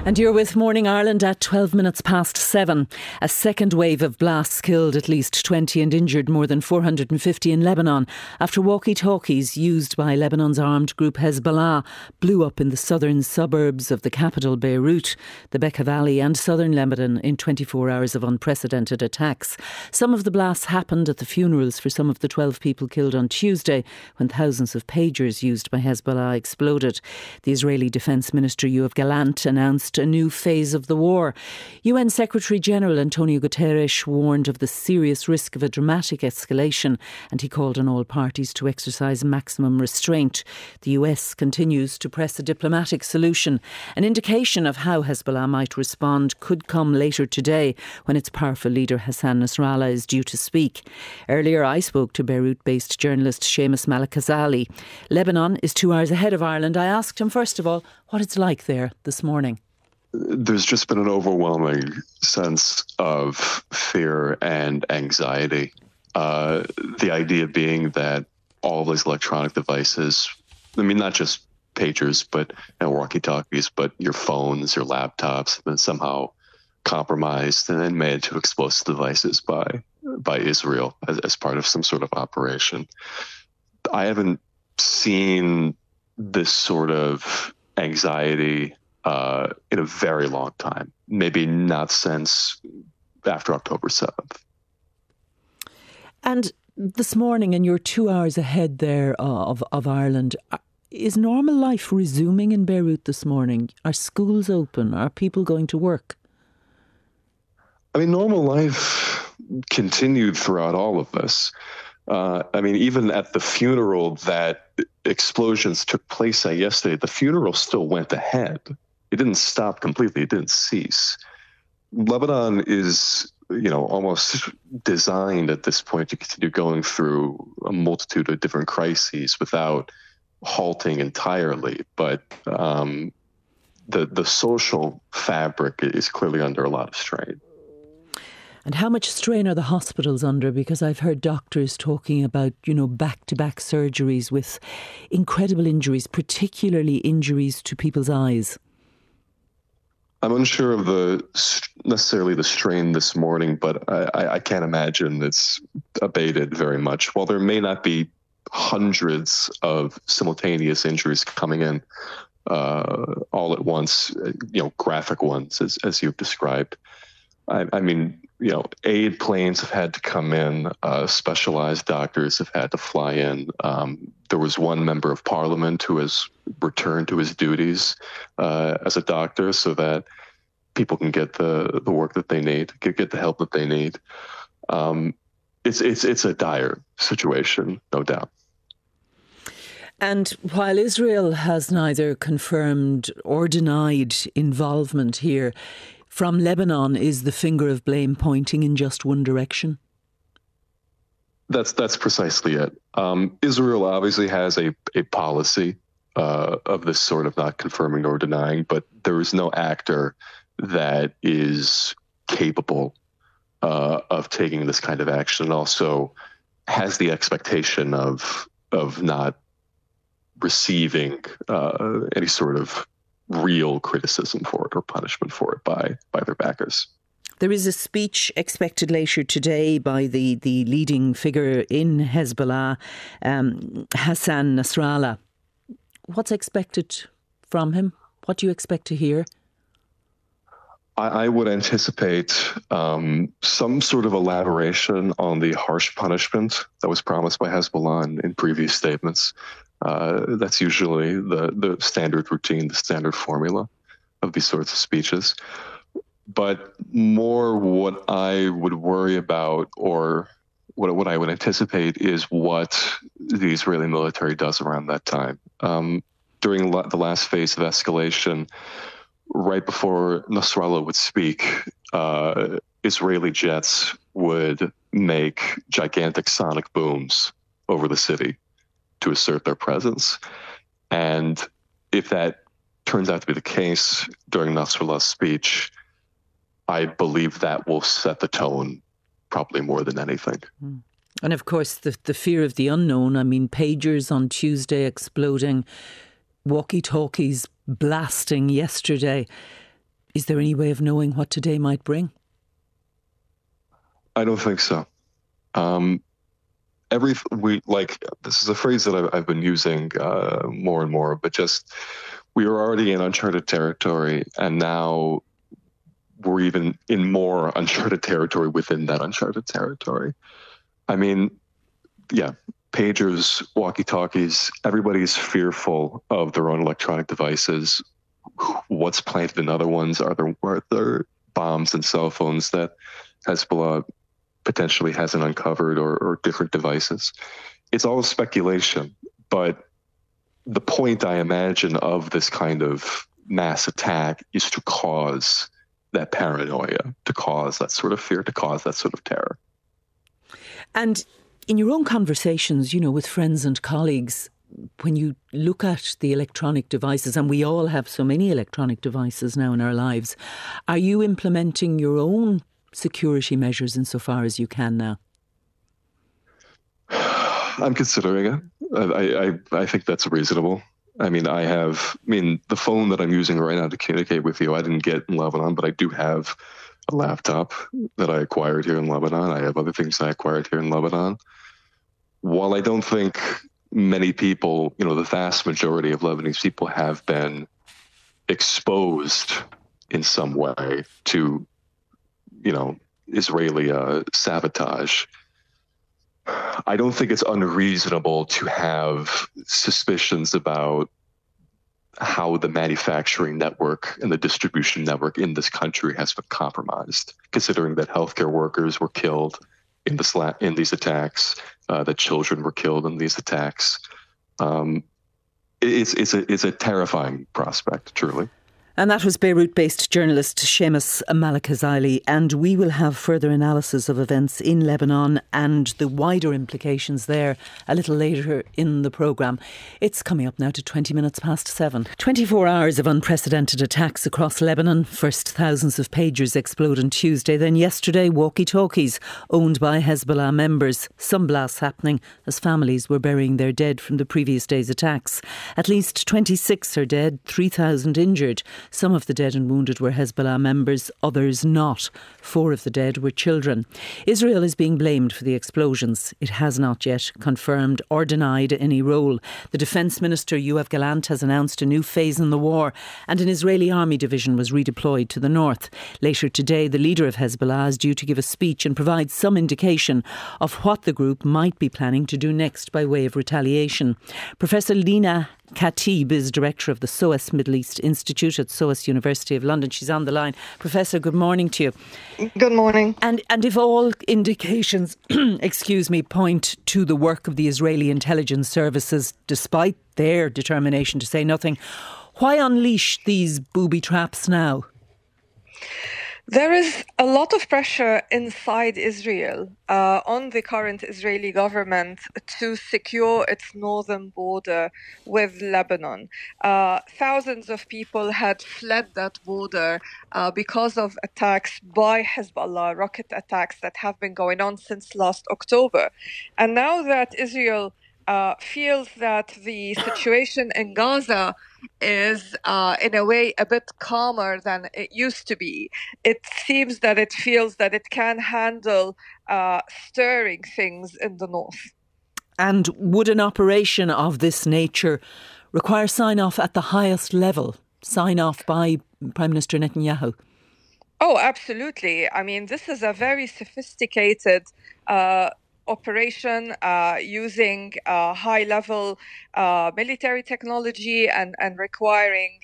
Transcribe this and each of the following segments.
And you're with Morning Ireland at 12 minutes past 7. A second wave of blasts killed at least 20 and injured more than 450 in Lebanon after walkie-talkies used by Lebanon's armed group Hezbollah blew up in the southern suburbs of the capital Beirut, the Bekaa Valley and southern Lebanon in 24 hours of unprecedented attacks. Some of the blasts happened at the funerals for some of the 12 people killed on Tuesday when thousands of pagers used by Hezbollah exploded. The Israeli Defence Minister Yoav Gallant announced a new phase of the war. UN Secretary-General Antonio Guterres warned of the serious risk of a dramatic escalation, and he called on all parties to exercise maximum restraint. The US continues to press a diplomatic solution. An indication of how Hezbollah might respond could come later today when its powerful leader Hassan Nasrallah is due to speak. Earlier I spoke to Beirut-based journalist Seamus Malek-Ghazali. Lebanon is 2 hours ahead of Ireland. I asked him first of all what it's like there this morning. There's just been an overwhelming sense of fear and anxiety. The idea being that all of these electronic devices, I mean, not just pagers, but walkie-talkies, but your phones, your laptops have been somehow compromised and then made to explosive devices by Israel as part of some sort of operation. I haven't seen this sort of anxiety in a very long time, maybe not since after October 7th. And this morning, and you're 2 hours ahead there of Ireland, is normal life resuming in Beirut this morning? Are schools open? Are people going to work? I mean, normal life continued throughout all of this. I mean, even at the funeral that explosions took place at yesterday, the funeral still went ahead. It didn't stop completely. It didn't cease. Lebanon is, almost designed at this point to continue going through a multitude of different crises without halting entirely. But the social fabric is clearly under a lot of strain. And how much strain are the hospitals under? Because I've heard doctors talking about, back-to-back surgeries with incredible injuries, particularly injuries to people's eyes. I'm unsure of necessarily the strain this morning, but I can't imagine it's abated very much. While there may not be hundreds of simultaneous injuries coming in all at once, graphic ones, as you've described. I mean, aid planes have had to come in. Specialized doctors have had to fly in. There was one member of parliament who has returned to his duties as a doctor so that people can get the work that they need, get the help that they need. It's a dire situation, no doubt. And while Israel has neither confirmed or denied involvement here, from Lebanon, is the finger of blame pointing in just one direction? That's precisely it. Israel obviously has a policy of this sort of not confirming nor denying, but there is no actor that is capable of taking this kind of action, and also has the expectation of not receiving any sort of real criticism for it or punishment for it by their backers. There is a speech expected later today by the leading figure in Hezbollah, Hassan Nasrallah. What's expected from him? What do you expect to hear? I would anticipate some sort of elaboration on the harsh punishment that was promised by Hezbollah in previous statements. That's usually the standard routine, the standard formula of these sorts of speeches. But more what I would worry about, or what I would anticipate, is what the Israeli military does around that time. During the last phase of escalation, right before Nasrallah would speak, Israeli jets would make gigantic sonic booms over the city to assert their presence. And if that turns out to be the case during Nasrallah's speech, I believe that will set the tone probably more than anything. And of course, the fear of the unknown. I mean, pagers on Tuesday exploding, walkie-talkies blasting yesterday. Is there any way of knowing what today might bring? I don't think so. This is a phrase that I've been using more and more, but just we are already in uncharted territory, and now we're even in more uncharted territory within that uncharted territory. I mean, yeah, pagers, walkie-talkies, everybody's fearful of their own electronic devices. What's planted in other ones? Are there bombs and cell phones that Hezbollah potentially hasn't uncovered, or different devices? It's all speculation, but the point, I imagine, of this kind of mass attack is to cause that paranoia, to cause that sort of fear, to cause that sort of terror. And in your own conversations, with friends and colleagues, when you look at the electronic devices, and we all have so many electronic devices now in our lives, are you implementing your own security measures insofar as you can now? I'm considering it. I think that's reasonable. I mean, the phone that I'm using right now to communicate with you, I didn't get in Lebanon, but I do have a laptop that I acquired here in Lebanon. I have other things I acquired here in Lebanon. While I don't think many people, the vast majority of Lebanese people have been exposed in some way to, Israeli sabotage, I don't think it's unreasonable to have suspicions about how the manufacturing network and the distribution network in this country has been compromised, considering that healthcare workers were killed in these attacks, that children were killed in these attacks. It's a terrifying prospect, truly. And that was Beirut-based journalist Seamus Malek-Hazili, and we will have further analysis of events in Lebanon and the wider implications there a little later in the programme. It's coming up now to 20 minutes past 7. 24 hours of unprecedented attacks across Lebanon. First, thousands of pagers explode on Tuesday. Then yesterday, walkie-talkies owned by Hezbollah members. Some blasts happening as families were burying their dead from the previous day's attacks. At least 26 are dead, 3,000 injured. Some of the dead and wounded were Hezbollah members, others not. 4 of the dead were children. Israel is being blamed for the explosions. It has not yet confirmed or denied any role. The Defence Minister, Yoav Gallant, has announced a new phase in the war, and an Israeli army division was redeployed to the north. Later today, the leader of Hezbollah is due to give a speech and provide some indication of what the group might be planning to do next by way of retaliation. Professor Lina Khatib is director of the SOAS Middle East Institute at SOAS University of London. She's on the line. Professor, good morning to you. Good morning. And if all indications, point to the work of the Israeli intelligence services, despite their determination to say nothing, why unleash these booby traps now? There is a lot of pressure inside Israel on the current Israeli government to secure its northern border with Lebanon. Thousands of people had fled that border because of attacks by Hezbollah, rocket attacks that have been going on since last October. And now that Israel feels that the situation in Gaza is in a way a bit calmer than it used to be, it seems that it feels that it can handle stirring things in the north. And would an operation of this nature require sign-off at the highest level, sign-off by Prime Minister Netanyahu? Oh, absolutely. I mean, this is a very sophisticated operation using high-level military technology and requiring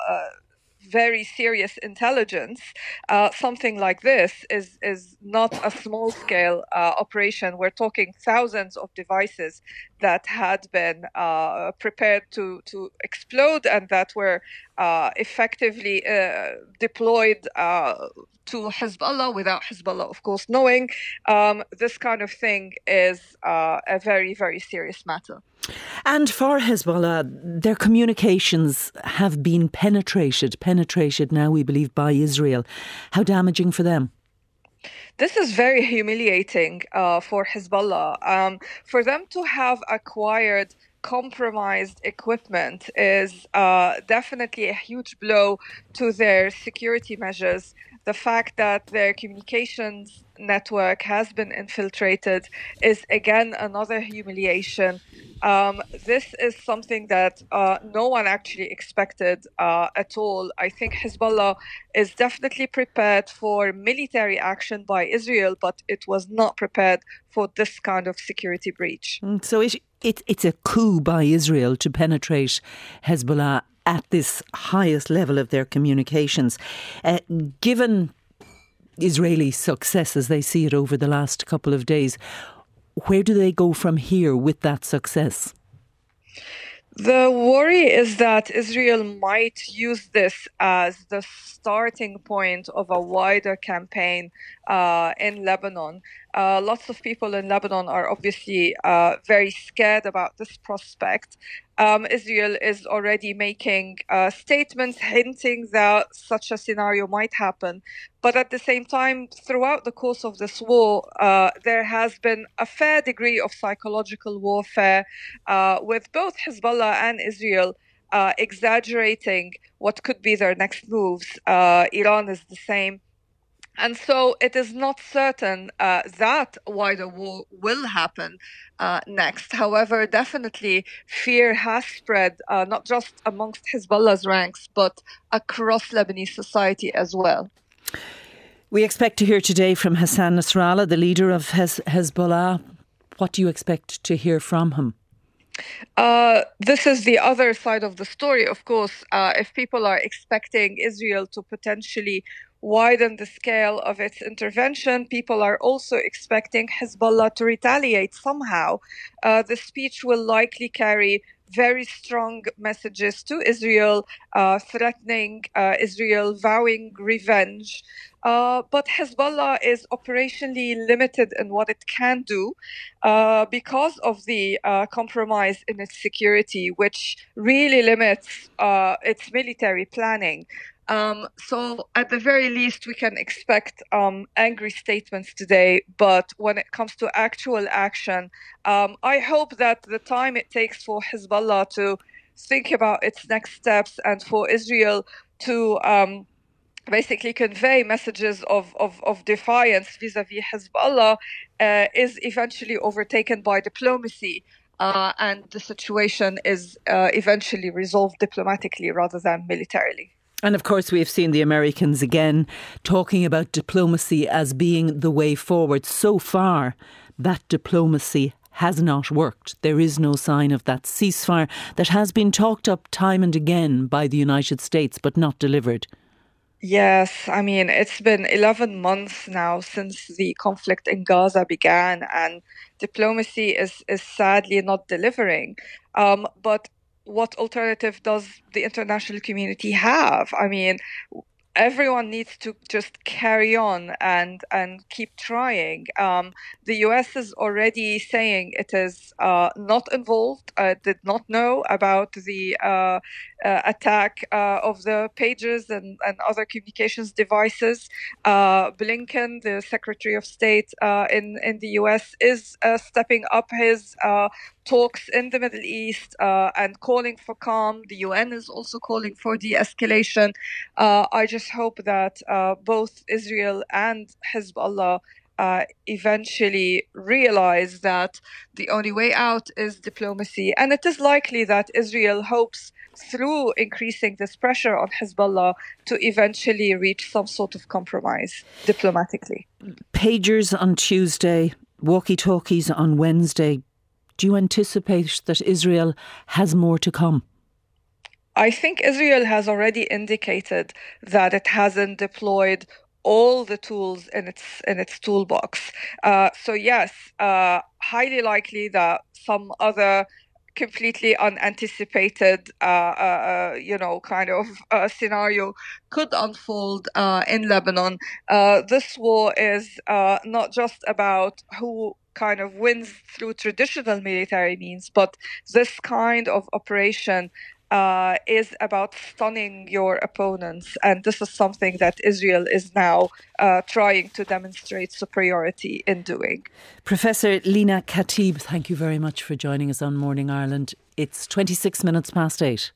very serious intelligence. Something like this is not a small-scale operation. We're talking thousands of devices that had been prepared to explode and that were effectively deployed to Hezbollah without Hezbollah, of course, knowing. This kind of thing is a very, very serious matter. And for Hezbollah, their communications have been penetrated now, we believe, by Israel. How damaging for them? This is very humiliating for Hezbollah. For them to have acquired compromised equipment is definitely a huge blow to their security measures. The fact that their communications network has been infiltrated is again another humiliation. This is something that no one actually expected at all. I think Hezbollah is definitely prepared for military action by Israel, but it was not prepared for this kind of security breach. So it's a coup by Israel to penetrate Hezbollah at this highest level of their communications. Given Israeli success as they see it over the last couple of days, where do they go from here with that success? The worry is that Israel might use this as the starting point of a wider campaign in Lebanon. Lots of people in Lebanon are obviously very scared about this prospect. Israel is already making statements hinting that such a scenario might happen. But at the same time, throughout the course of this war, there has been a fair degree of psychological warfare with both Hezbollah and Israel exaggerating what could be their next moves. Iran is the same. And so it is not certain that wider war will happen next. However, definitely fear has spread not just amongst Hezbollah's ranks, but across Lebanese society as well. We expect to hear today from Hassan Nasrallah, the leader of Hezbollah. What do you expect to hear from him? This is the other side of the story, of course. If people are expecting Israel to potentially widen the scale of its intervention, people are also expecting Hezbollah to retaliate somehow. The speech will likely carry very strong messages to Israel, threatening Israel, vowing revenge. But Hezbollah is operationally limited in what it can do because of the compromise in its security, which really limits its military planning. So at the very least, we can expect angry statements today. But when it comes to actual action, I hope that the time it takes for Hezbollah to think about its next steps and for Israel to basically convey messages of defiance vis-a-vis Hezbollah is eventually overtaken by diplomacy. And the situation is eventually resolved diplomatically rather than militarily. And of course, we have seen the Americans again talking about diplomacy as being the way forward. So far, that diplomacy has not worked. There is no sign of that ceasefire that has been talked up time and again by the United States, but not delivered. Yes, I mean, it's been 11 months now since the conflict in Gaza began, and diplomacy is sadly not delivering. But what alternative does the international community have? I mean, everyone needs to just carry on and keep trying. The US is already saying it is not involved, did not know about the attack of the pages and other communications devices. Blinken, the Secretary of State in the US, is stepping up his talks in the Middle East and calling for calm. The UN is also calling for de-escalation. I just hope that both Israel and Hezbollah eventually realize that the only way out is diplomacy. And it is likely that Israel hopes, through increasing this pressure on Hezbollah, to eventually reach some sort of compromise diplomatically. Pagers on Tuesday, walkie-talkies on Wednesday. Do you anticipate that Israel has more to come? I think Israel has already indicated that it hasn't deployed all the tools in its toolbox. So yes, highly likely that some other completely unanticipated, scenario could unfold in Lebanon. This war is not just about who kind of wins through traditional military means, but this kind of operation is about stunning your opponents. And this is something that Israel is now trying to demonstrate superiority in doing. Professor Lina Khatib, thank you very much for joining us on Morning Ireland. It's 26 minutes past 8.